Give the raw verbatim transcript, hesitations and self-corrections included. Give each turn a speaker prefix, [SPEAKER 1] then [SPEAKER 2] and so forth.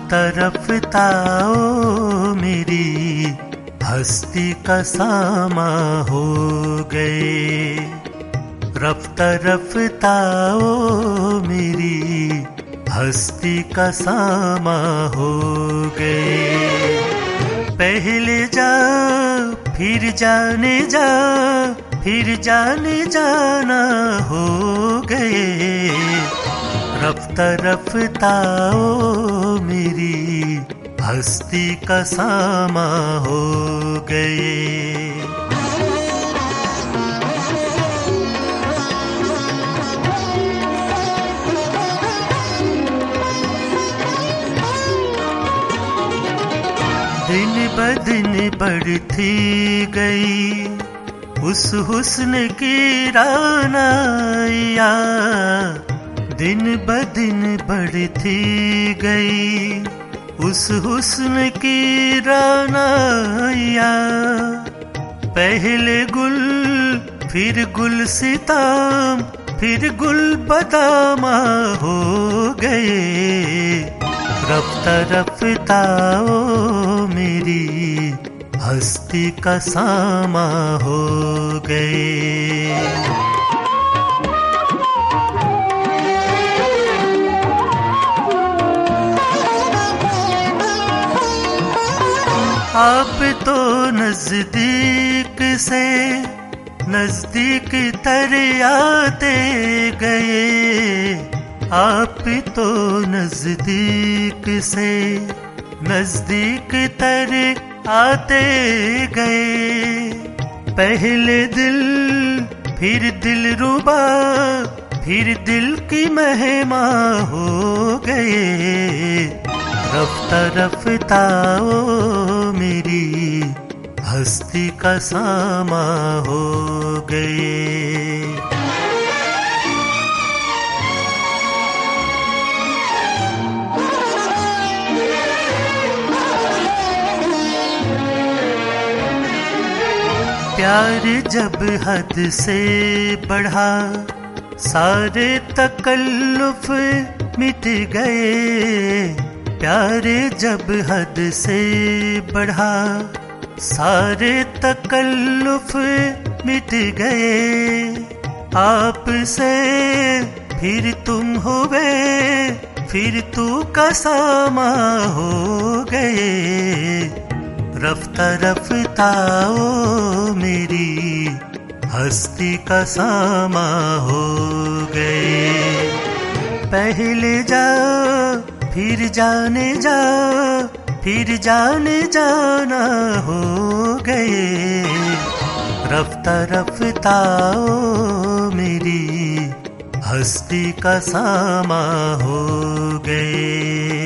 [SPEAKER 1] रफ्ता रफ्ता ओ मेरी हस्ती का सामा हो गए। रफ्ता रफ्ता ओ मेरी हस्ती का सामा हो गए। पहले जा फिर जाने जा फिर जाने जाना हो गए। रफ्ता रफ्ता ओ मेरी हस्ती का सामा हो गए। दिन ब दिन बढ़ती गई उस हुस्न की रानाइया। दिन ब दिन बढ़ती गई उस हुस्न की रानाइया। पहले गुल फिर गुल सिताम फिर गुल बदामा हो गए। रफ्ता रफ्ता ओ मेरी हस्ती का सामा हो गए। आप तो नजदीक से नजदीक तर आते गए। आप तो नजदीक से नजदीक तर आते गए। पहले दिल फिर दिल रुबा फिर दिल की मेहमा हो गए। रफ्ता रफ्ता ओ मेरी हस्ती का सामा हो गए। प्यार जब हद से बढ़ा सारे तकल्लुफ मिट गए। प्यार जब हद से बढ़ा सारे तकल्लुफ मिट गए। आपसे फिर तुम हुए फिर तू का सामा हो गए। रफ्ता रफ्ता ओ मेरी हस्ती का सामा हो गए। पहले जा फिर जाने जा फिर जाने जाना हो गए। रफ्ता रफ्ता ओ मेरी हस्ती का सामा हो गए।